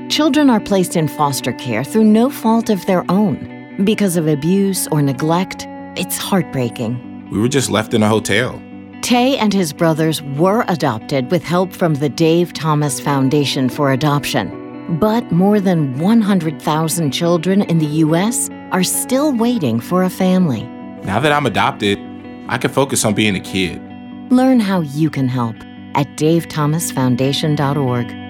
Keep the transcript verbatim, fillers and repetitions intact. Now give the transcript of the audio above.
Children are placed in foster care through no fault of their own. Because of abuse or neglect, it's heartbreaking. We were just left in a hotel. Tay and his brothers were adopted with help from the Dave Thomas Foundation for Adoption. But more than one hundred thousand children in the U S are still waiting for a family. Now that I'm adopted, I can focus on being a kid. Learn how you can help at dave thomas foundation dot org.